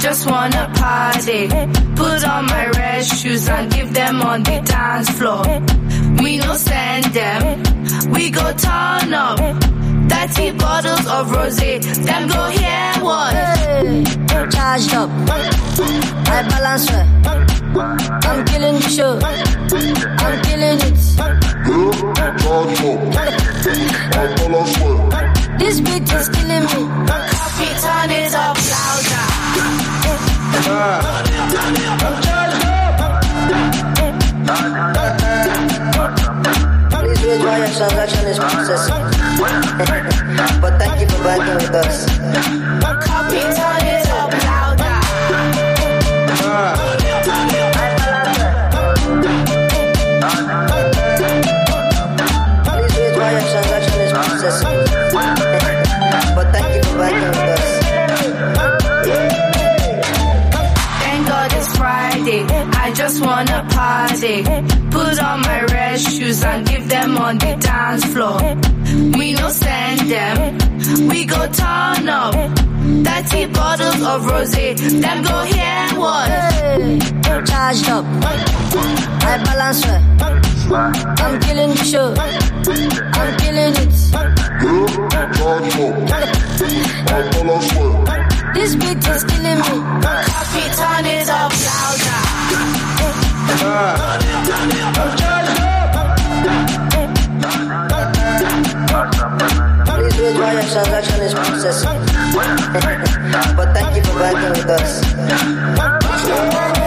just wanna party. Put on my red shoes and give them on the dance floor. We no send them, we go turn up. 30 bottles of rosé, them go hear what? Hey, charged up, I balance well. I'm killing the show, I'm killing it. Charged up, I balance well. This beat is killing me. Copy, turn it up louder. I'm charged up. Please wait while your transaction is processing. But thank you for banking with us. Copy, turn it up louder. Please wait while your transaction is processing. But thank you for banking with us. Thank God it's Friday, I just wanna party. Put on my red shoes and give them on the dance floor. We no send them, we go turn up. 30 bottles of rosé, them go hear what? Hey, charged up, I balance well. I'm killing the show, I'm killing it. Charged up, I balance well. This beat is killing me. Copy, turn it up louder. I'm charged up. Please wait while your transaction is processing. But thank you for banking with us.